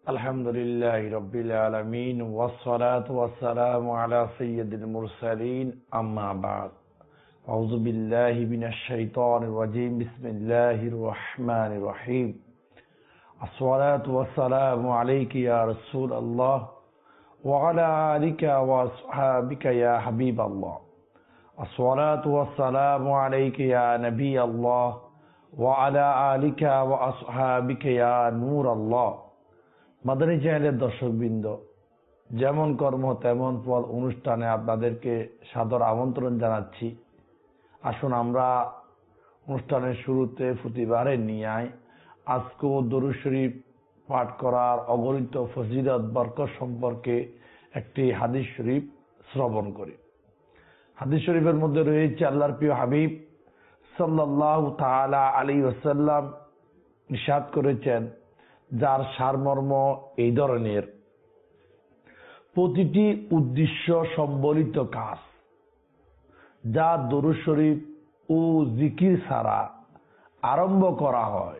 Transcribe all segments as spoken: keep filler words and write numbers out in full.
الحمد لله رب العالمين والصلاة والسلام على سيد المرسلين أما بعد أعوذ بالله من الشيطان الرجيم بسم الله الرحمن الرحيم الصلاة والسلام عليك يا رسول الله وعلى آلك وأصحابك يا حبيب الله الصلاة والسلام عليك يا نبي الله وعلى آلك وأصحابك يا نور الله মাদানী চ্যানেলের দর্শকবৃন্দ, যেমন কর্ম তেমন ফল অনুষ্ঠানে আপনাদেরকে সাদর আমন্ত্রণ জানাচ্ছি। আসুন আমরা অনুষ্ঠানের শুরুতে প্রতিবারের নিয়ায় আজকেও দরুদ শরীফ পাঠ করার অগণিত ফজিলত বরকত সম্পর্কে একটি হাদিস শরীফ শ্রবণ করি। হাদিস শরীফের মধ্যে রয়েছে আল্লাহর প্রিয় হাবিব সাল্লাল্লাহু তাআলা আলাইহি ওয়াসাল্লাম ইরশাদ করেছেন, যার সারমর্ম এই ধরনের: প্রতিটি উদ্দেশ্য সম্বলিত কাজ যা দরুদ শরীফ ও জিকির ছাড়া আরম্ভ করা হয়,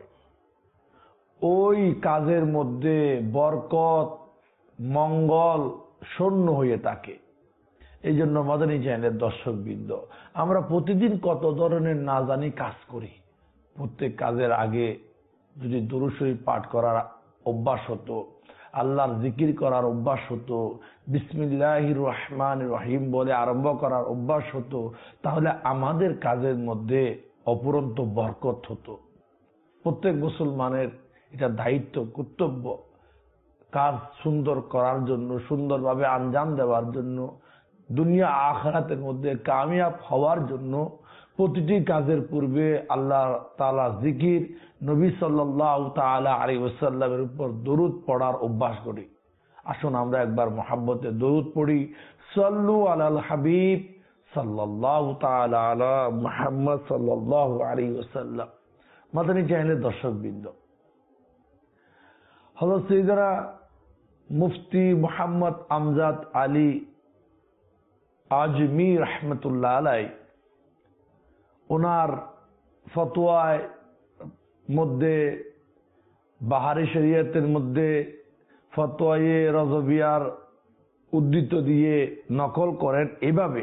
ওই কাজের মধ্যে বরকত মঙ্গল শূন্য হয়ে থাকে। এই জন্য মাদানী চ্যানেলের দর্শকবৃন্দ, আমরা প্রতিদিন কত ধরনের না জানি কাজ করি। প্রত্যেক কাজের আগে যদি দরুদ শরীফ পাঠ করার অভ্যাস হতো, আল্লাহর জিকির করার অভ্যাস হতো, বিসমিল্লাহির রহমানির রহিম বলে আরম্ভ করার অভ্যাস হতো, তাহলে আমাদের কাজের মধ্যে অপুরন্ত বরকত হতো। প্রত্যেক মুসলমানের এটা দায়িত্ব, কর্তব্য, কাজ সুন্দর করার জন্য, সুন্দরভাবে আঞ্জাম দেওয়ার জন্য, দুনিয়া আখিরাতের মধ্যে কামিয়াব হওয়ার জন্য প্রতিটি কাজের পূর্বে আল্লাহ তাআলা জিকির, নবী সাল্লাল্লাহু তাআলা আলাইহি ওয়াসাল্লামের উপর দরুদ পড়ার অভ্যাস করি। আসুন আমরা একবার মহব্বতে দরুদ পড়ি। সাল্লু আলাল হাবিব সাল্লাল্লাহু তাআলা আলা মুহাম্মদ সাল্লাল্লাহু আলাইহি ওয়াসাল্লাম। মাদানী চ্যানেলের দর্শকবৃন্দ, হযরত সাইয়েদনা মুফতি মুহাম্মদ আমজাদ আলী আজমি রাহমাতুল্লাহ আলাইহি ওনার ফতোয়ায় মধ্যে, বাহারি শরীয়তের মধ্যে ফতোয়ায়ে রজবিয়ার উদ্ধৃত দিয়ে নকল করেন এভাবে: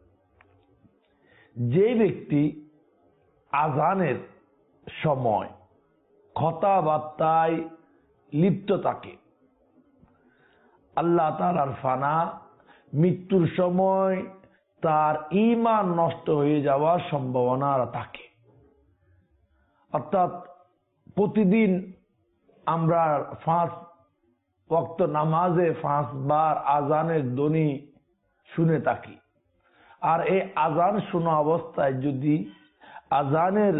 যে ব্যক্তি আজানের সময় কথাবার্তায় লিপ্ত থাকে, আল্লাহ তাআলার ফানা, মৃত্যুর সময় তার ঈমান নষ্ট হয়ে যাওয়ার সম্ভাবনা থাকে। অর্থাৎ প্রতিদিন আমরা পাঁচ ওয়াক্ত নামাজে পাঁচবার আজানের ধ্বনি শুনে থাকি। আর এই আজান শোনা অবস্থায় যদি আজানের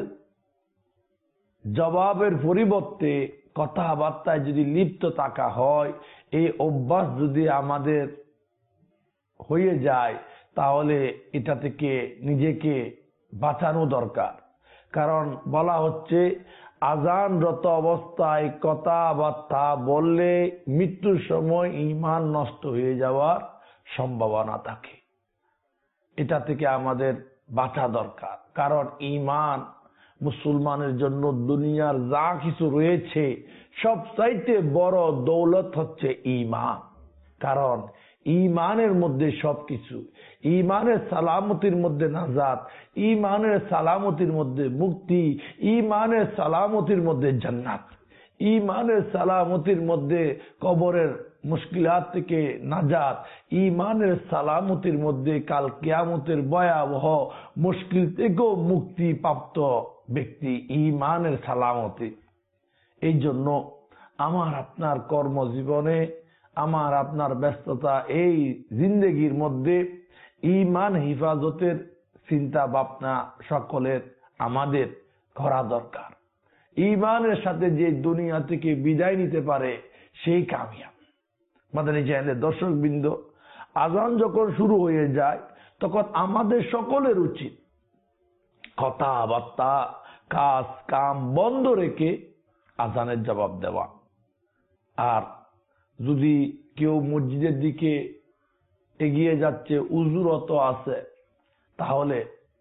জবাবের পরিবর্তে কথাবার্তায় যদি লিপ্ত থাকা হয়, এই অভ্যাস যদি আমাদের হয়ে যায়, তাহলে এটা থেকে নিজেকে বাঁচানো দরকার। কারণ বলা হচ্ছে, আজানরত অবস্থায় কথাবার্তা বললে মৃত্যুর সময় ঈমান নষ্ট হয়ে যাওয়ার সম্ভাবনা থাকে। এটা থেকে আমাদের বাঁচা দরকার। কারণ ঈমান মুসলমানের জন্য দুনিয়ার যা কিছু রয়েছে সবচাইতে বড় দৌলত হচ্ছে ঈমান। কারণ ঈমানের মধ্যে সবকিছু, ঈমানের সালামতির মধ্যে নাজাত, ঈমানের সালামতির মধ্যে মুক্তি, ঈমানের সালামতির মধ্যে জান্নাত, ঈমানের সালামতির মধ্যে কবরের মুশকিলাত থেকে নাজাত, ঈমানের সালামতির মধ্যে কাল কিয়ামতের ভয়াবহ মুশকিল থেকেও মুক্তি প্রাপ্ত ব্যক্তি ঈমানের সালামতি। এই জন্য আমার আপনার কর্মজীবনে, আমার আপনার ব্যস্ততা, এই জিন্দেগির মধ্যে ঈমান হিফাজতের চিন্তা ভাবনা সকলের আমাদের করা দরকার। ঈমানের সাথে যে দুনিয়া থেকে বিদায় নিতে পারে সেই কামিয়াব। মাদানী চ্যানেলের দর্শকবৃন্দ, আজান যখন শুরু হয়ে যায় তখন আমাদের সকলের উচিত কথাবার্তা, কাজ কাম বন্ধ রেখে আজানের জবাব দেওয়া। আর যদি কেউ মসজিদের দিকে এগিয়ে যাচ্ছে, উযুরত আছে, তাহলে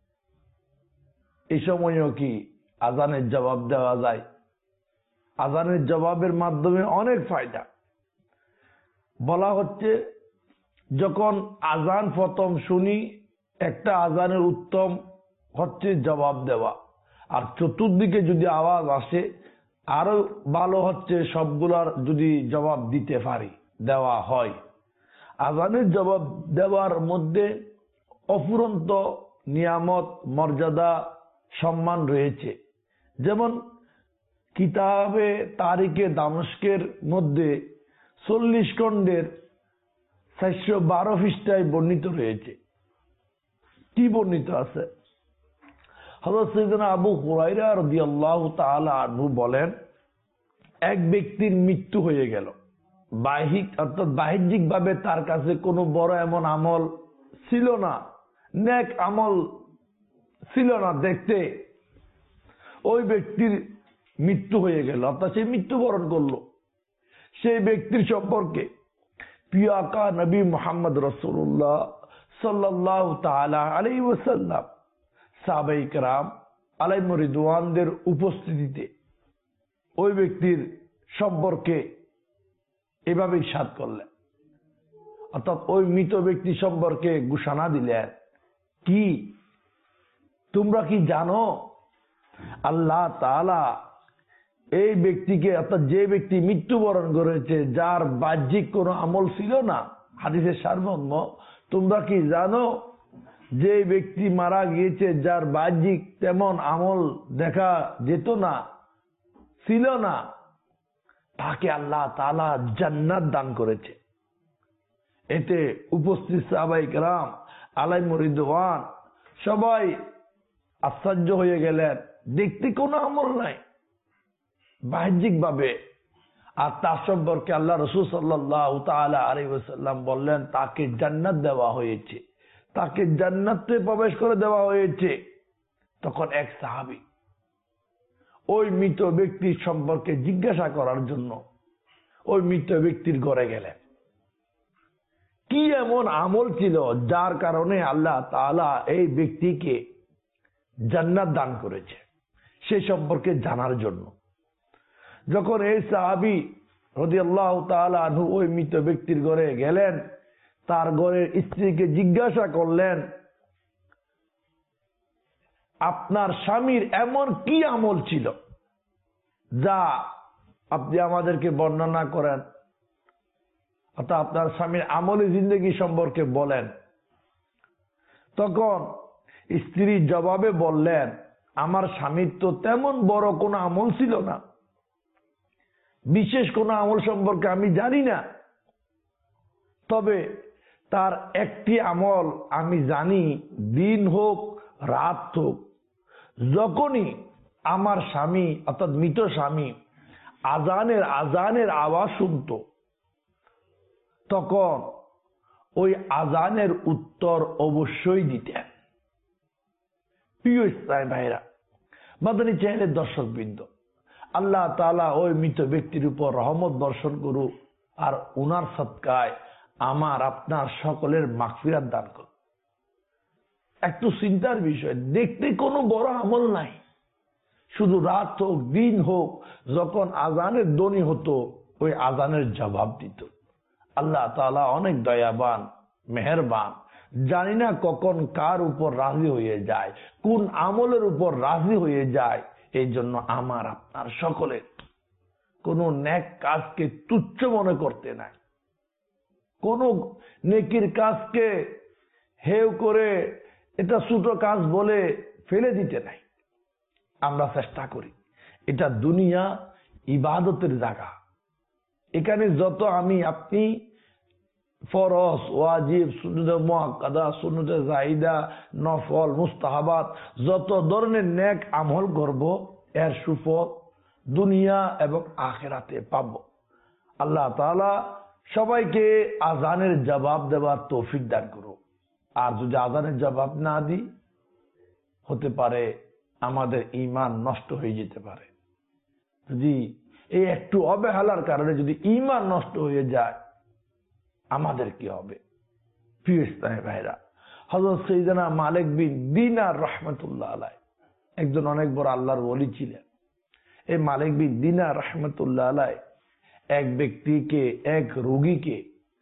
এই সময়ও কি আজানের জবাব দেওয়া যায়? আজানের জবাবের মাধ্যমে অনেক ফায়দা। বলা হচ্ছে যখন আজান প্রথম শুনি একটা আজানের উত্তম হচ্ছে জবাব দেওয়া, আর চতুর্দিকে যদি আওয়াজ আসে আরো ভালো হচ্ছে সবগুলার যদি জবাব দিতে পারি, দেওয়া হয়। আজানের জবাব দেওয়ার মধ্যে অফুরন্ত নিয়ামত, মর্যাদা, সম্মান রয়েছে। যেমন কিতাবে তারিখে দামেস্কের মধ্যে চল্লিশ খণ্ডের চারশো বারো পৃষ্ঠায় বর্ণিত রয়েছে। কি বর্ণিত আছে? হযরত সাইয়েদনা আবু হুরায়রা রাদিয়াল্লাহু তাআলা আনহু বলেন, এক ব্যক্তির মৃত্যু হয়ে গেল। বাহ্যিক অর্থাৎ বাহ্যিক ভাবে তার কাছে কোনো বড় এমন আমল ছিল না, নেক আমল ছিল না দেখতে। ওই ব্যক্তির মৃত্যু হয়ে গেল, অর্থাৎ সে মৃত্যুবরণ করলো। সেই ব্যক্তির সম্পর্কে প্রিয় আকা নবী মুহাম্মদ রাসূলুল্লাহ সাল্লাল্লাহু তাআলা আলাইহি ওয়াসাল্লাম সাহাবায়ে কেরাম আলাইহিম রিদওয়ানদের উপস্থিতিতে ওই ব্যক্তির সম্পর্কে এভাবে ইরশাদ করলেন, অর্থাৎ ওই মৃত ব্যক্তি সম্পর্কে ঘোষণা দিলেন, কি তোমরা কি জানো আল্লাহ তাআলা এই ব্যক্তিকে, অর্থাৎ যে ব্যক্তি মৃত্যুবরণ করেছে, যার বাহ্যিক কোনো আমল ছিল না, হাদিসের সারমর্ম, তোমরা কি জানো যে ব্যক্তি মারা গিয়েছে যার বাহ্যিক তেমন আমল দেখা যেত না, ছিল না, তাকে আল্লাহ তাআলা জান্নাত দান করেছে। এতে উপস্থিত সাহাবায়ে কেরাম আলাইহিম রিদওয়ান সবাই আশ্চর্য হয়ে গেলেন। দেখতে কোনো আমল নাই বাহ্যিক ভাবে, আর তার সম্পর্কে আল্লাহ রাসূল সাল্লাল্লাহু তাআলা আলাইহি ওয়াসাল্লাম বললেন তাকে জান্নাত দেওয়া হয়েছে, তাকে জান্নাতে প্রবেশ করে দেওয়া হয়েছে। তখন এক সাহাবী ওই মৃত ব্যক্তির সম্পর্কে জিজ্ঞাসা করার জন্য ওই মৃত ব্যক্তির ঘরে গেলেন। কি এমন আমল ছিল যার কারণে আল্লাহ তাআলা এই ব্যক্তিকে জান্নাত দান করেছে, সে সম্পর্কে জানার জন্য। যখন এই সাহাবী রাদিয়াল্লাহু তাআলা আনহু ওই মৃত ব্যক্তির ঘরে গেলেন, তার ঘরের স্ত্রীকে জিজ্ঞাসা করলেন, আপনার স্বামীর এমন কি আমল ছিল যা আপনি আমাদেরকে বর্ণনা করেন, অর্থাৎ আপনার স্বামীর আমলে জিন্দেগি সম্পর্কে বলেন। তখন স্ত্রী জবাবে বললেন, আমার স্বামীর তো তেমন বড় কোনো আমল ছিল না, বিশেষ কোনো আমল সম্পর্কে আমি জানি না, তবে তার একটি আমল আমি জানি, দিন হোক রাত হোক, যখনই আমার স্বামী অর্থাৎ মৃত স্বামী আজানের আজানের আওয়াজ শুনত, তখন ওই আজানের উত্তর অবশ্যই দিতেন। প্রিয় ইসলামী ভাইরা, মাদানী চ্যানেলের দর্শকবৃন্দ, আল্লাহ তাআলা ওই মৃত ব্যক্তির উপর রহমত বর্ষণ করুক, আর উনার সদকায় আমার আপনার সকলের মাগফিরাত দান করুক। একটু চিন্তার বিষয়, দেখতে কোনো বড় আমল নাই, শুধু রাত হোক দিন হোক, যখন আজানের ধ্বনি হতো ওই আজানের জবাব দিত। আল্লাহ তাআলা অনেক দয়াবান, মেহেরবান, জানি না কখন কার উপর রাজি হয়ে যায়, কোন আমলের উপর রাজি হয়ে যায়। এই জন্য আমার আপনার সকলের কোন নেক কাজকে তুচ্ছ মনে করতে নাই, কোন নেকির কাজকে হেয় করে এটা ছোট কাজ বলে ফেলে দিতে নাই। আমরা চেষ্টা করি, এটা দুনিয়া ইবাদতের জায়গা, এখানে যত আমি আপনি ফরজ, ওয়াজিব, সুন্নাতে মুআক্কাদা, সুন্নাতে জাহিদা, নফল, মুস্তাহাবাত, যত ধরনের নেক আমল করব, এর সুফল দুনিয়া এবং আখিরাতে পাব। আল্লাহ তাআলা সবাইকে আজানের জবাব দেওয়ার তৌফিক দান করুক। আর যদি আজানের জবাব না দিই, হতে পারে আমাদের ঈমান নষ্ট হয়ে যেতে পারে। যদি এই একটু অবহেলার কারণে যদি ঈমান নষ্ট হয়ে যায়, আমাদের কি হবে? প্রিয় ইসলামী ভাইরা, হযরত সাইয়েদনা মালিক বিন দিনার রাহমাতুল্লাহ আলাইহি একজন অনেক বড় আল্লাহর ওলি ছিলেন। এই মালিক বিন দিনার রাহমাতুল্লাহ আলাইহি এক ব্যক্তিকে, এক রোগীকে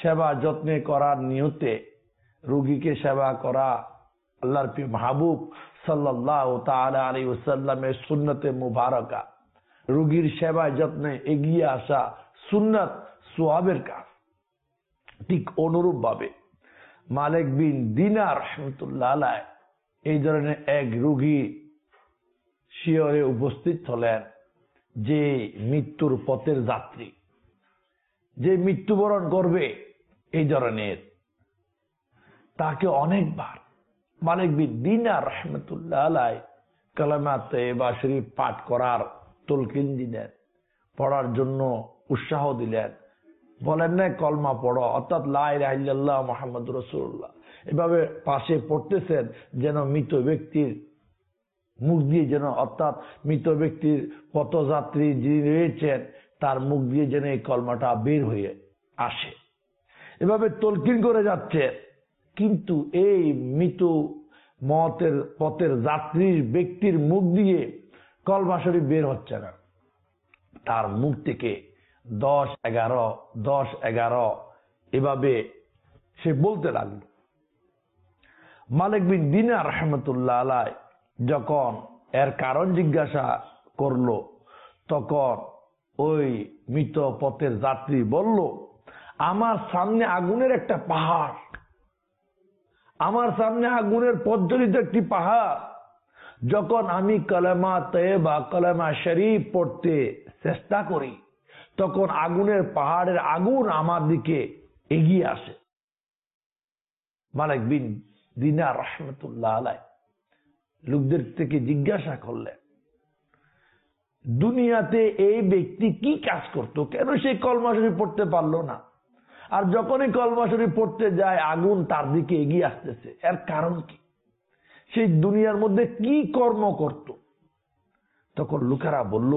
সেবা যত্নে করার নিয়তে রোগীকে সেবা করা আল্লাহর প্রিয় মাহবুব সাল্লাল্লাহু তাআলা আলাইহি ওয়াসাল্লামের সুন্নতে মুবারাকা। রোগীর সেবা যত্নে এগিয়ে আসা সুন্নাত সওয়াবের কাজ। ঠিক অনুরূপ ভাবে মালিক বিন দিনার রাহমাতুল্লাহ আলাইহি এই ধরনের এক রোগী শিয়রে উপস্থিত হলেন, যে মৃত্যুর পথের যাত্রী, যে মৃত্যুবরণ করবে এই ধরনের, তাকে অনেকবার মালিক বিন দিনার রাহমাতুল্লাহ আলাইহি কালেমা তয়্যিবা শরীফ পাঠ করার তলকিন দিলেন, পড়ার জন্য উৎসাহ দিলেন। বলেন না কলমা পড়ো, অর্থাৎ লা ইলাহা ইল্লাল্লাহ মুহাম্মাদুর রাসূলুল্লাহ, এভাবে পাশে পড়তেছেন যেন মৃত ব্যক্তির মুখ দিয়ে যেন, অর্থাৎ মৃত ব্যক্তির পথযাত্রী যিনি রয়েছেন তার মুখ দিয়ে যেন এই কলমাটা বের হয়ে আসে, এভাবে তলকিন করে যাচ্ছে। কিন্তু এই মৃত মতের পথের যাত্রীর ব্যক্তির মুখ দিয়ে কলমা শরীফ বের হচ্ছে না। তার মুখ থেকে দশ এগারো দশ এগারো এভাবে সে বলতে লাগলো। মালিক বিন দিনার রাহমাতুল্লাহ আলাইহি যখন এর কারণ জিজ্ঞাসা করলো, তখন ওই মৃত পথের যাত্রী বলল, আমার সামনে আগুনের একটা পাহাড়, আমার সামনে আগুনের প্রজ্বলিত একটি পাহাড়। যখন আমি কালেমা তয়্যিবা কালেমা শরীফ পড়তে চেষ্টা করি, তখন আগুনের পাহাড়ের আগুন আমার দিকে এগিয়ে আসে। মালিক বিন দিনার রাহমাতুল্লাহ আলাইহি লোকদের থেকে জিজ্ঞাসা করলেন, দুনিয়াতে এই ব্যক্তি কি কাজ করত, কেন সে কলমা শরীফ পড়তে পারলো না? আর যখনই কলমা শরীফ পড়তে যায় আগুন তার দিকে এগিয়ে আসতেছে, এর কারণ কি? সেই দুনিয়ার মধ্যে কি কর্ম করত? তখন লোকেরা বলল,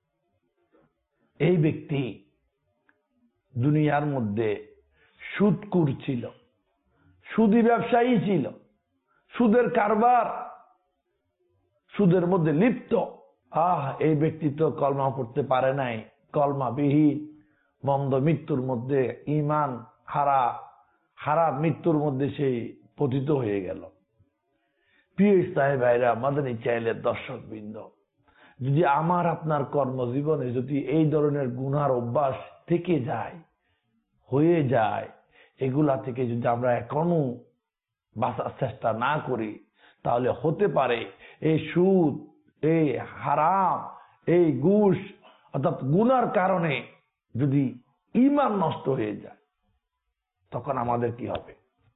এই ব্যক্তি দুনিয়ার মধ্যে সুদখোর ছিল, সুদী ব্যবসায়ী ছিল, সুদের কারবার, সুদের মধ্যে লিপ্ত। আহ এই ব্যক্তি তো কলমা পড়তে পারে নাই, কলমা বিহীন মন্দ মৃত্যুর মধ্যে ঈমান হারা হারা মৃত্যুর মধ্যে সেই পতিত হয়ে গেল। প্রিয় ইসলামী ভাইরা, মাদানী চ্যানেলের দর্শক বৃন্দ, যদি আমার আপনার কর্মজীবনে যদি এই ধরনের গুনার অভ্যাস থেকে যায়, হয়ে যায়, এগুলা থেকে যদি আমরা এখনো বাঁচার চেষ্টা না করি, তাহলে হতে পারে এই সুদ, এই হারাম, এই ঘুষ অর্থাৎ গুনার কারণে যদি ঈমান নষ্ট হয়ে যায়, তখন আমাদের কি হবে?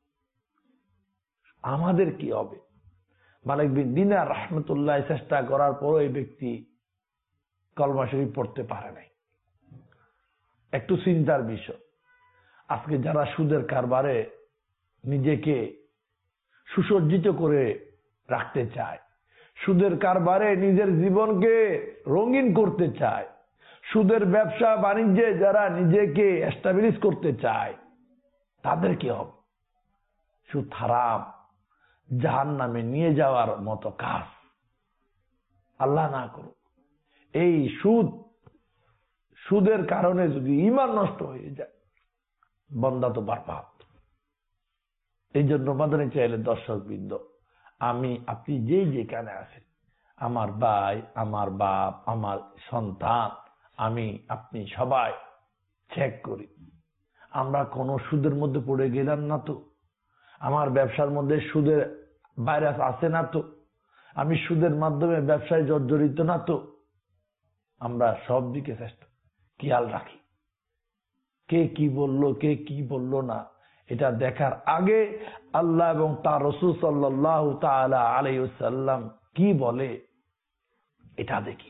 আমাদের কি হবে? মালিক বিন দিনার রাহমাতুল্লাহ চেষ্টা করার পরও এই ব্যক্তি কলমা শরীফ পড়তে পারে নাই। একটু চিন্তার বিষয়। আজকে যারা সুদের কারবারে নিজেকে সুসজ্জিত করে রাখতে চায়, সুদের কারবারে নিজের জীবনকে রঙিন করতে চায়, সুদের ব্যবসা বাণিজ্যে যারা নিজেকে এস্টাবলিশ করতে চায়, তাদের কি হবে? সুদ হারাম, জাহান্নামে নিয়ে যাওয়ার মতো কাজ। আল্লাহ না করুক। এই সুদ, সুদের কারণে যদি ঈমান নষ্ট হয়ে যায়, বান্দা তো বরবাদ। এই জন্য মাদানী চ্যানেলের দর্শক বৃন্দ, আমি আপনি যেই যেখানে আছেন, আমার ভাই, আমার বাপ, আমার সন্তান, আমি আপনি সবাই চেক করি, আমরা কোন সুদের মধ্যে পড়ে গেলাম না তো? আমার ব্যবসার মধ্যে সুদের ভাইরাস আছে না তো? আমি সুদের মাধ্যমে ব্যবসায় জর্জরিত না তো? আমরা সব দিকে চেষ্টা খেয়াল রাখি, কে কি বললো, কে কি বললো না, এটা দেখার আগে আল্লাহ এবং তার রাসূল সাল্লাল্লাহু তাআলা আলাইহি ওয়াসাল্লাম কি বলে এটা দেখি।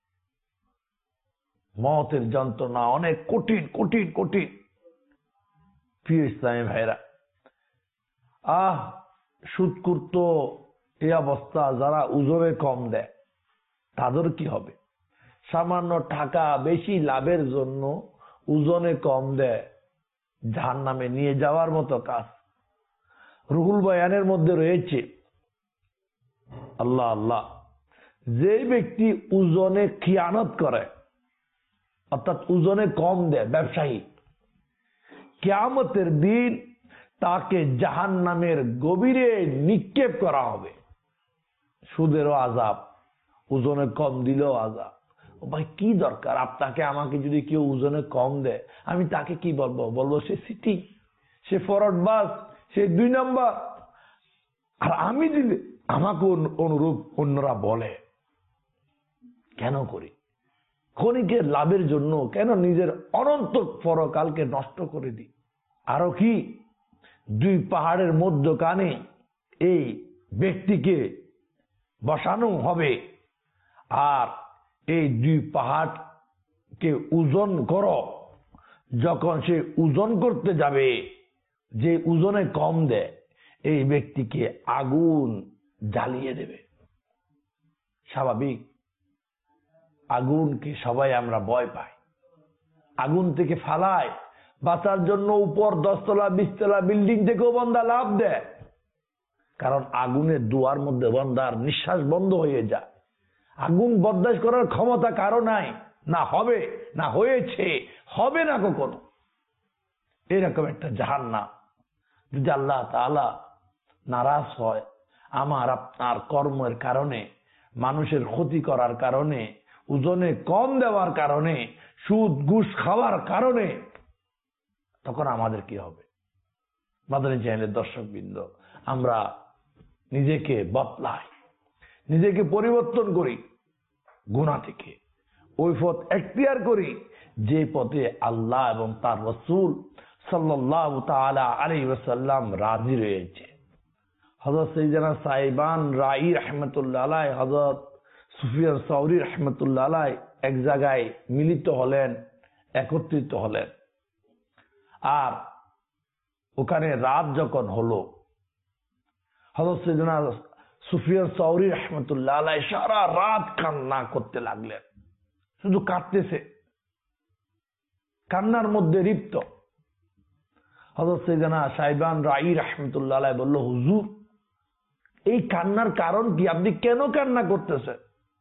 মওতের যন্ত্রণা অনেক কঠিন কঠিন কঠিন। প্রিয় ইসলামী ভাইরা, আহ সুদখোর তো এই অবস্থা, যারা ওজনে কম দেয় তাদের কি হবে? সামান্য টাকা বেশি লাভের জন্য ওজনে কম দেয়, জাহান্নামে নিয়ে যাওয়ার মতো কাজ। রুহুল বয়ানের মধ্যে রয়েছে, আল্লাহ আল্লাহ, যে ব্যক্তি ওজনে খিয়ানত করে, অর্থাৎ ওজনে কম দেয়, ব্যবসায়ী কিয়ামতের দিন তাকে জাহান্নামের গভীরে নিক্ষেপ করা হবে। সুদেরও আযাব, ওজনে কম দিলেও আযাব। ও ভাই কি দরকার, আপনাকে আমাকে যদি কেউ ওজনে কম দেয় আমি তাকে কি বলবো? বলবো সে সিটি, সে ফরওয়ার্ডবাজ, সে দুই নাম্বার। আর আমি দিলে আমাকে অনুরূপ অন্যরা বলে। কেন করি? ক্ষণিকের লাভের জন্য কেন নিজের অনন্ত পরকালকে নষ্ট করে দিই? আরো কি, দুই পাহাড়ের মধ্যখানে এই ব্যক্তিকে বসানো হবে, আর এই দুই পাহাড়কে ওজন করো। যখন সে ওজন করতে যাবে, যে ওজনে কম দেয় এই ব্যক্তিকে আগুন জ্বালিয়ে দেবে। স্বাভাবিক, আগুনকে সবাই আমরা ভয় পাই, আগুন থেকে ফালায় বাঁচার জন্য উপর দশতলা বিশতলা বিল্ডিং থেকেও বান্দা লাভ দেয়, কারণ আগুনের দুয়ার মধ্যে বান্দার নিঃশ্বাস বন্ধ হয়ে যায়। আগুন বরদাস্ত করার ক্ষমতা কারো নাই, না হবে, না হয়েছে, হবে না কখনো। এরকম একটা জাহান্নাম যদি আল্লাহ তাআলা নারাজ হয় আমার আপনার কর্মের কারণে, মানুষের ক্ষতি করার কারণে, ওজনে কম দেওয়ার কারণে, সুদ ঘুষ খাওয়ার কারণে, তখন আমাদের কি হবে? মাদানী চ্যানেলের দর্শকবৃন্দ, আমরা নিজেকে বদলাই, নিজেকে পরিবর্তন করি গুনাহ থেকে, ওই পথ এখতিয়ার করি যে পথে আল্লাহ এবং তার রাসূল সাল্লাল্লাহু তাআলা আলাইহি ওয়াসাল্লাম রাজি রয়েছে। হযরত সাইয়েদনা সাইবান রাই রাহমাতুল্লাহ আলাইহি, হযরত সুফিয়ান সাওরী রাহমাতুল্লাহ আলাইহি এক জায়গায় মিলিত হলেন, একত্রিত হলেন। আর ওখানে রাত যখন হলো, হযরত সাইয়েদনা সুফিয়ান সাওরী রাহমাতুল্লাহ আলাইহি সারা রাত কান্না করতে লাগলেন, শুধু কাঁদতেছে, কান্নার মধ্যে লিপ্ত। হযরত সাইয়েদনা সাইবান রাই রাহমাতুল্লাহ আলাইহি বলল, হুজুর এই কান্নার কারণ কি? আপনি কেন কান্না করতেছেন?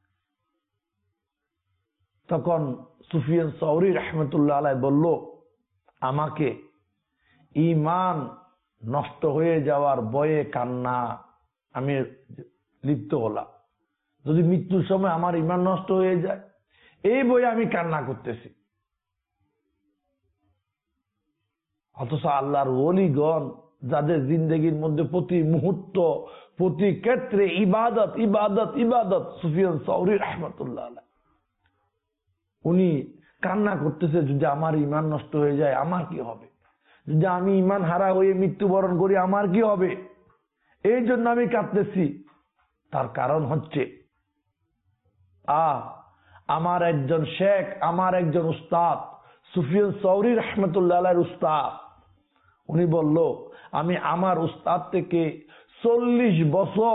তখন সুফিয়ান সাওরী রাহমাতুল্লাহ আলাইহি বলল, আমাকে ঈমান নষ্ট হয়ে যাওয়ার ভয়ে কান্না আমি লিপ্ত হলাম। যদি মৃত্যুর সময় আমার ঈমান নষ্ট হয়ে যায় এই ভয়ে আমি কান্না করতেছি। অথচ আল্লাহর ওলিগণ যাদের জিন্দেগির মধ্যে প্রতি মুহূর্ত প্রতি ক্ষেত্রে ইবাদত ইবাদত ইবাদত, সুফিয়ান সাওরী রাহমাতুল্লাহ আলাইহি উনি কান্না করতেছে, যদি আমার ঈমান নষ্ট হয়ে যায় আমার কি হবে? যদি আমি ঈমান হারা হয়ে মৃত্যুবরণ করি আমার কি হবে? এই জন্য আমি কাঁদতেছি। তার কারণ হচ্ছে আ আমার একজন শেখ, আমার একজন উস্তাদ, সুফিয়ান সাওরী রাহমাতুল্লাহ আলাইহির উস্তাদ, উনি বলল আমি আমার উস্তাদ থেকে চল্লিশ বছর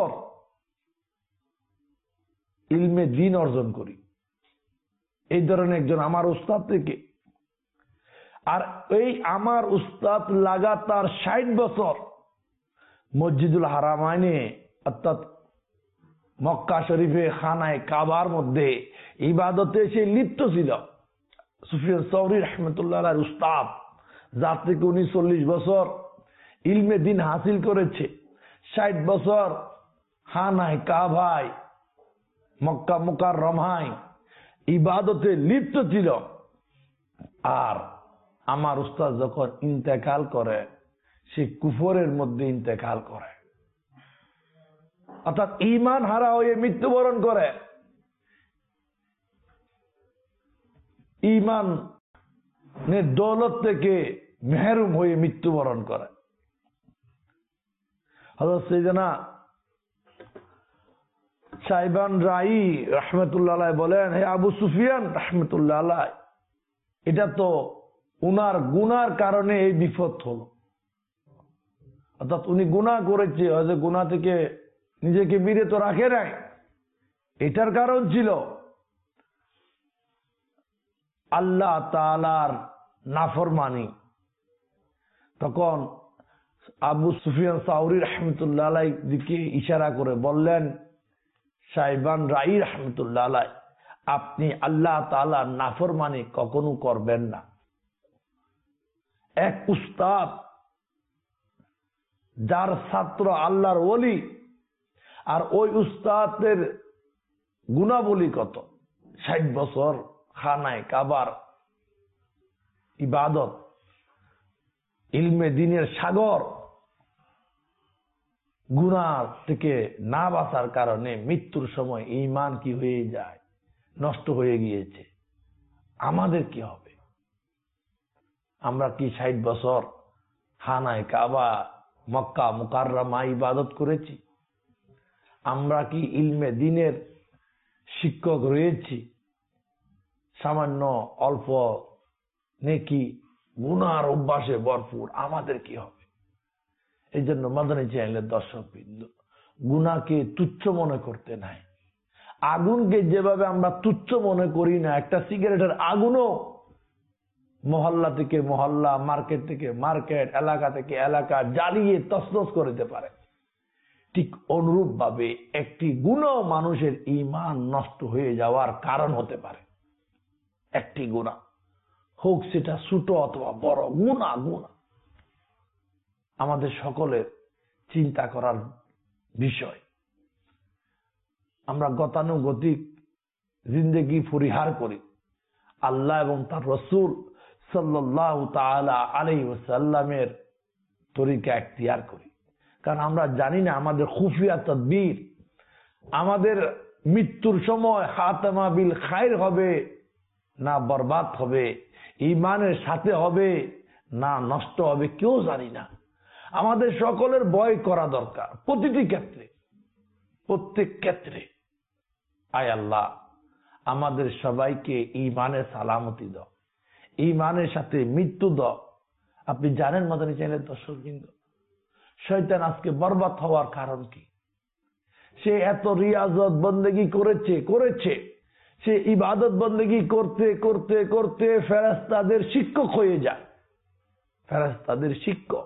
ইলমে দ্বীন অর্জন করি। এই ধরনের একজন আমার উস্তাদ থেকে, আর এই আমার উস্তাদ লাগাতার ষাট বছর মসজিদুল হারামাইনে অর্থাৎ মক্কা শরীফে খানায় কাবার মধ্যে ইবাদতে সে লিপ্ত ছিল। সুফিয়ান সাওরী রাহমাতুল্লাহ আলাইহির উস্তাদ, যার থেকে উনি চল্লিশ বছর ইলমে দ্বীন হাসিল করেছে, ষাট বছর খানায় কাবায় মক্কা মুকাররমায় ইবাদতে লিপ্ত ছিল। আর আমার উস্তাদ যখন ইন্তেকাল করে সে কুফরের মধ্যে ইন্তেকাল করে, অর্থাৎ ঈমান হারা হয়ে মৃত্যুবরণ করে, ঈমানের দৌলত থেকে মেহরুম হয়ে মৃত্যুবরণ করে। হযরত সাইয়েদনা সাইবান রাই রাহমাতুল্লাহ আলাইহি বলেন, হে আবু সুফিয়ান রাহমাতুল্লাহ আলাইহি, এটা তো উনার গুনার কারণে এই বিপদ হলো। অর্থাৎ উনি গুনাহ করেছে, হয়তো গুনাহ থেকে নিজেকে বিরত রাখে নাই, এটার কারণ ছিল আল্লাহ তাআলার নাফরমানি। তখন আবু সুফিয়ান সাওরী রাহমাতুল্লাহ আলাইহির দিকে ইশারা করে বললেন, সাইবান রাই রাহমাতুল্লাহ আলাইহি, আপনি আল্লাহ তাআলার নাফরমানি কখনো করবেন না। এক উস্তাদ যার ছাত্র আল্লাহর ওলি, আর ওই উস্তাদের গুণাবলী কত, ষাট বছর খানায় কাবার ইবাদত, ইলমে দিনের সাগর, গুনাহ থেকে না বাঁচার কারণে মৃত্যুর সময় ঈমান কি হয়ে যায়, নষ্ট হয়ে গিয়েছে। আমাদের কি হবে? আমরা কি ষাট বছর খানায় কাবা মক্কা মুকাররমা ইবাদত করেছি? আমরা কি ইলমে দিনের শিক্ষক রয়েছি? সামান্য অল্প নেকি গুনার অভ্যাসে ভরপুর, আমাদের কি হবে? এই জন্য মাদানী চ্যানেলের দর্শকবৃন্দ, গুনাহকে তুচ্ছ মনে করতে নাই। আগুনকে যেভাবে আমরা তুচ্ছ মনে করি না, একটা সিগারেটের আগুনও মহল্লা থেকে মহল্লা, মার্কেট থেকে মার্কেট, এলাকা থেকে এলাকা জ্বালিয়ে তছনছ করে দিতে পারে, ঠিক অনুরূপ ভাবে একটি গুনাহ মানুষের ঈমান নষ্ট হয়ে যাওয়ার কারণ হতে পারে। একটি গুনাহ হোক সেটা ছোট অথবা বড়, গুনাহ গুনাহ আমাদের সকলের চিন্তা করার বিষয়। আমরা গতানুগতিক জিন্দেগি পরিহার করি, আল্লাহ এবং তার রসূল সাল্লাল্লাহু তাআলা আলাইহি ওয়াসাল্লামের তরিকা এখতিয়ার করি। কারণ আমরা জানি না আমাদের খুফিয়া তাদবীর, আমাদের মৃত্যুর সময় খাতামা বিল খায়র হবে না বরবাদ হবে, ঈমানের সাথে হবে না নষ্ট হবে, কেউ জানি না। আমাদের সকলের ভয় করা দরকার প্রতিটি ক্ষেত্রে, প্রত্যেক ক্ষেত্রে। আয় আল্লাহ, আমাদের সবাইকে ঈমানের সালামতি দাও, ঈমানের সাথে মৃত্যু দাও। আপনি জানেন মাদানী চ্যানেলের দর্শকবৃন্দ, শয়তান আজকে বরবাদ হওয়ার কারণ কি? সে এত রিয়াজত বন্দেগি করেছে করেছে সে ইবাদত বন্দেগি করতে করতে করতে ফেরেশতাদের শিক্ষক হয়ে যায়। ফেরেশতাদের শিক্ষক,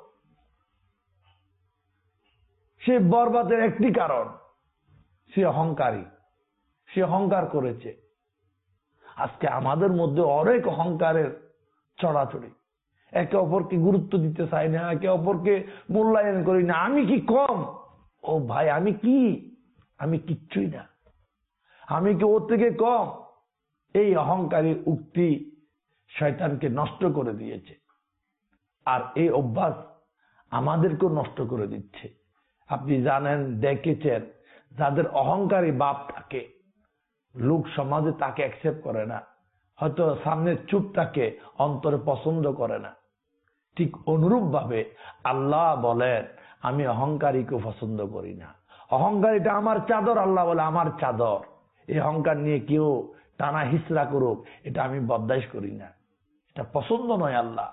সে বরবাদের একটি কারণ, সে অহংকারী, সে অহংকার করেছে। আজকে আমাদের মধ্যে অনেক অহংকারের চড়াচড়ি, একে অপরকে গুরুত্ব দিতে চাই না, একে অপরকে মূল্যায়ন করি না। আমি কি কম? ও ভাই আমি কি, আমি কিচ্ছুই না, আমি কি ওর থেকে কম? এই অহংকারী উক্তি শয়তানকে নষ্ট করে দিয়েছে, আর এই অভ্যাস আমাদেরকেও নষ্ট করে দিচ্ছে। আপনি জানেন, দেখেছেন, যাদের অহংকারী ভাব থাকে, লোক সমাজে তাকে অ্যাকসেপ্ট করে না, হয়তো সামনে চুপ থাকে, অন্তরে পছন্দ করে না। ঠিক অনুরূপ ভাবে আল্লাহ বলেন, আমি অহংকারীকে পছন্দ করি না। অহংকারীটা আমার চাদর, আল্লাহ বলে আমার চাদর। এই অহংকার নিয়ে কেউ টানা হিসরা করুক, এটা আমি বরদাশত করি না, এটা পছন্দ নয় আল্লাহ।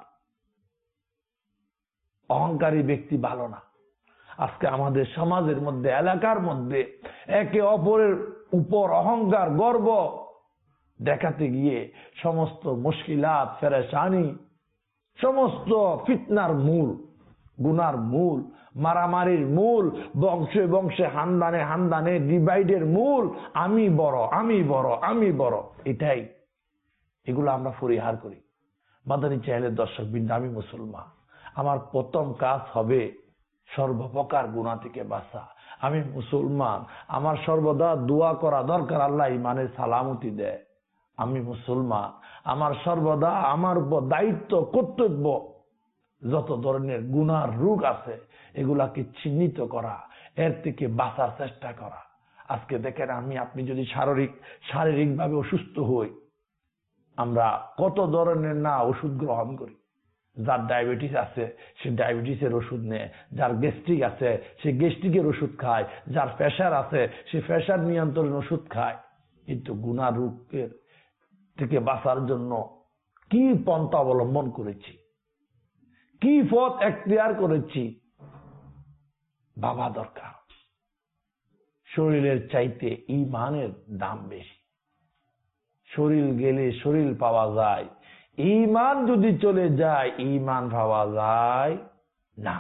অহংকারী ব্যক্তি ভালো না। আজকে আমাদের সমাজের মধ্যে, এলাকার মধ্যে একে অপরের উপর অহংকার গর্ব দেখাতে গিয়ে সমস্ত মুশকিলাত, পেরেশানি, সমস্ত ফিতনার মূল, গুনার মূল, মারামারির মূল, বংশে বংশে হান্দানে হান্দানে ডিভাইডের মূল আমি বড়, আমি বড়, আমি বড়, এটাই। এগুলো আমরা পরিহার করি। মাদানী চ্যানেলের দর্শকবৃন্দ, আমি মুসলমান, আমার প্রথম কাজ হবে সর্বপ্রকার গুনাহ থেকে বাঁচা। আমি মুসলমান, আমার সর্বদা দোয়া করা দরকার, আল্লাহ ঈমানের সালামতি দেয়। আমি মুসলমান, আমার সর্বদা আমার উপর দায়িত্ব, কর্তব্য, যত ধরনের গুনার রোগ আছে এগুলাকে চিহ্নিত করা, এর থেকে বাঁচার চেষ্টা করা। আজকে দেখেন, আমি আপনি যদি শারীরিক শারীরিক ভাবে অসুস্থ হই, আমরা কত ধরনের না ওষুধ গ্রহণ করি। যার ডায়াবেটিস আছে সে ডায়াবেটিসের ওষুধ নেয়, যার গ্যাস্ট্রিক আছে সে গ্যাস্ট্রিকের ওষুধ খায়, যার প্রেশার আছে সে প্রেশার নিয়ন্ত্রণ ওষুধ খায়। কিন্তু গুনাহ রোগের থেকে বাঁচার জন্য কি পন্থা অবলম্বন করেছি, কি পথ এখতিয়ার করেছি, ভাবা দরকার। শরীরের চাইতে ঈমানের দাম বেশি। শরীর গেলে শরীর পাওয়া যায়, ঈমান যদি চলে যায় ঈমান পাওয়া যায় না।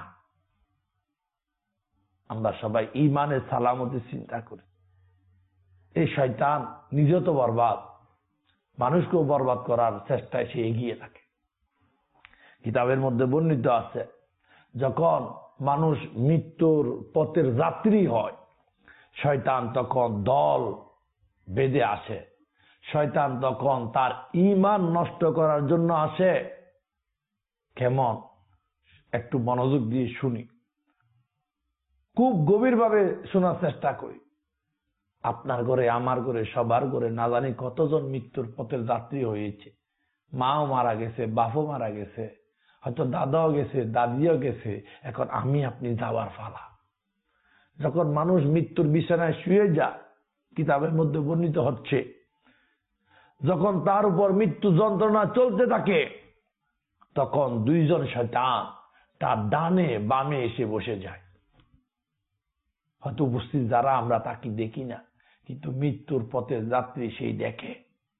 আমরা সবাই ঈমানের সালামতি চিন্তা করি। এই শয়তান নিজে তো বরবাদ, মানুষকেও বরবাদ করার চেষ্টায় সে এগিয়ে থাকে। কিতাবের মধ্যে বর্ণিত আছে, যখন মানুষ মৃত্যুর পথের যাত্রী হয়, শয়তান তখন দল বেঁধে আসে। শয়তান তখন তার ঈমান নষ্ট করার জন্য আসে। কেমন? একটু মনোযোগ দিয়ে শুনি, খুব গভীরভাবে শোনার চেষ্টা করি। আপনার ঘরে, আমার ঘরে, সবার ঘরে না জানি কতজন মৃত্যুর পথের যাত্রী হয়েছে। মাও মারা গেছে, বাপও মারা গেছে, হয়তো দাদাও গেছে, দাদিও গেছে, এখন আমি আপনি যাওয়ার পালা। যখন মানুষ মৃত্যুর বিছানায় শুয়ে যায়, কিতাবের মধ্যে বর্ণিত হচ্ছে, যখন তার উপর মৃত্যু যন্ত্রণা চলতে থাকে, তখন দুইজন শয়তান তার ডানে বামে এসে বসে যায়। হয়তো উপস্থিত যারা আমরা তাকে দেখি না, কিন্তু মৃত্যুর পথের যাত্রী সেই দেখে।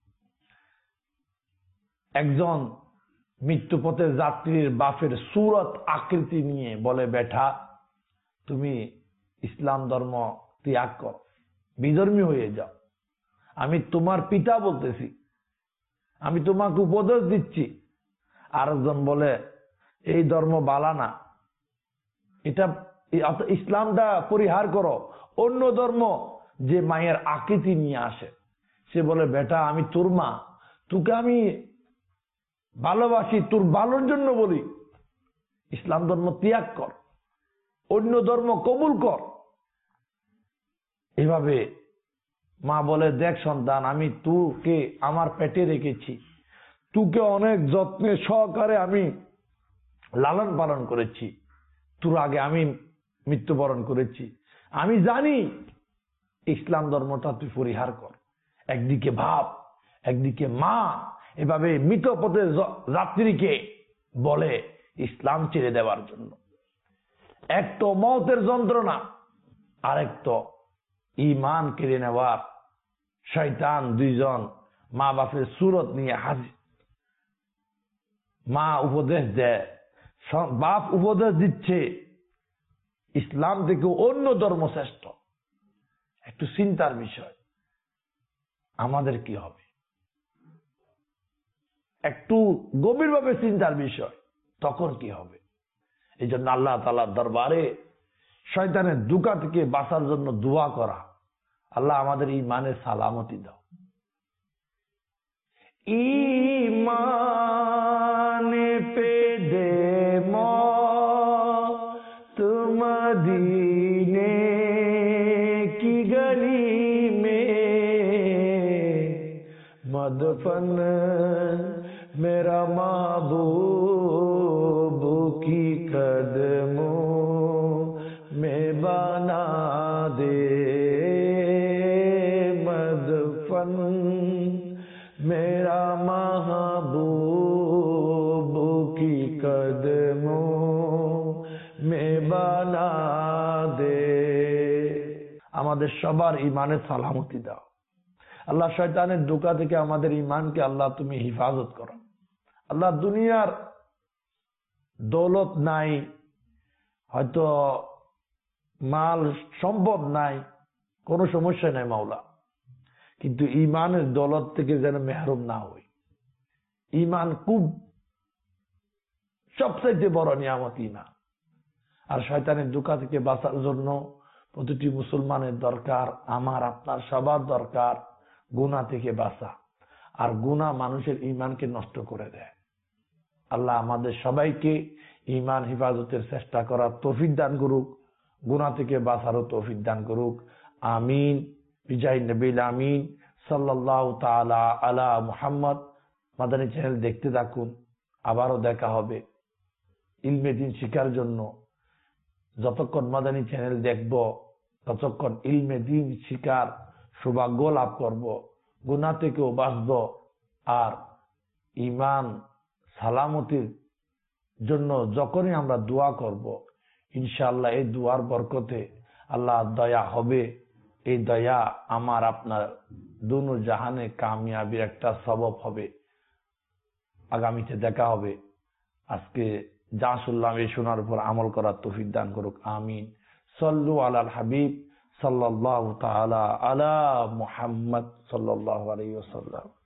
একজন মৃত্যু পথের যাত্রীর বাপের সুরত আকৃতি নিয়ে বলে, বেটা তুমি ইসলাম ধর্ম ত্যাগ কর, বিধর্মী হয়ে যাও, আমি তোমার পিতা বলতেছি, আমি তোমাকে উপদেশ দিচ্ছি। আরেকজন বলে, এই ধর্ম বালা না, এটা ইসলামটা পরিহার করো, অন্য ধর্ম যে মায়ের আকৃতি নিয়ে আসে। সে বলে, বেটা আমি তোর মা, তোকে আমি ভালোবাসি, তোর ভালোর জন্য বলি, ইসলাম ধর্ম ত্যাগ কর, অন্য ধর্ম কবুল কর। এভাবে মা বলে, দেখ সন্তান, আমি তোকে আমার পেটে রেখেছি, তোকে অনেক যত্নে সহকারে আমি লালন পালন করেছি, তোর আগে আমি মৃত্যুবরণ করেছি, আমি জানি ইসলাম ধর্মটা তুই পরিহার কর। একদিকে ভাব, একদিকে মা এভাবে মৃত পথের যাত্রীকে বলে ইসলাম ছেড়ে দেওয়ার জন্য। এক তো মওতের যন্ত্রণা, আরেক তো ঈমান কেড়ে নেওয়ার শয়তান দুইজন মা বাপের সুরত নিয়ে হাজির। মা উপদেশ দেয়, বাপ উপদেশ দিচ্ছে ইসলাম থেকে অন্য ধর্ম শ্রেষ্ঠ। একটু চিন্তার বিষয়, আমাদের কি হবে? একটু গভীরভাবে চিন্তার বিষয়, তখন কি হবে? এই জন্য আল্লাহ তাআলার দরবারে শয়তানের দুকা থেকে বাঁচার জন্য দোয়া করা, আল্লাহ আমাদের ঈমানের সালামতি দাও। ईमान पे दे मौत मदीने की गली में, मदफन मेरा महबूब की कदमों में बना दे, मदफन मेरा महबूब की कदमों में बना दे। আমাদের সবার ঈমানের সালামতি দাও আল্লাহ। শয়তানের ধোঁকা থেকে আমাদের ঈমানকে আল্লাহ তুমি হিফাজত করো আল্লাহ। দুনিয়ার দৌলত নাই, হয়তো মাল সম্পদ নাই, কোনো সমস্যা নাই মাওলা, কিন্তু ঈমানের দৌলত থেকে যেন মেহরুম না হই। ঈমান খুব সবচাইতে বড় নিয়ামত ঈমান। আর শয়তানের ধোঁকা থেকে বাঁচার জন্য প্রতিটি মুসলমানের দরকার, আমার আপনার সবার দরকার গুনাহ থেকে বাঁচা। আর গুনাহ মানুষের ঈমানকে নষ্ট করে দেয়। আল্লাহ আমাদের সবাইকে ঈমান হিফাজতের চেষ্টা করার তৌফিক দান করুক, গুনাহ থেকে বাঁচারও তৌফিক দান করুক। আমিন। বিজয় নবীল আমিন সাল্লাল্লাহু তাআলা আলা মুহাম্মদ। মাদানী চ্যানেল দেখতে থাকুন, আবারও দেখা হবে ইলমে দ্বীন শিখার জন্য। যতক্ষণ মাদানী চ্যানেল দেখব ততক্ষণ ইলমে দ্বীন শিখার সৌভাগ্য লাভ করব, গুনাহ থেকেও বাঁচব, আর ঈমান সালামতির জন্য যখনই আমরা দোয়া করব ইনশাআল্লাহ এই দোয়ার বরকতে আল্লাহ দয়া হবে। এই দয়া আমার আপনার দুনো জাহানে কামিয়াবির একটা সবব হবে। আগামীতে দেখা হবে। আজকে যা শুনলাম এই শোনার উপর আমল করার তৌফিক দান করুক। আমিন। সল্লু আলাল হাবিব সাল্লাল্লাহু তাআলা আলা মুহাম্মদ সাল্লাল্লাহু আলাইহি ওয়াসাল্লাম।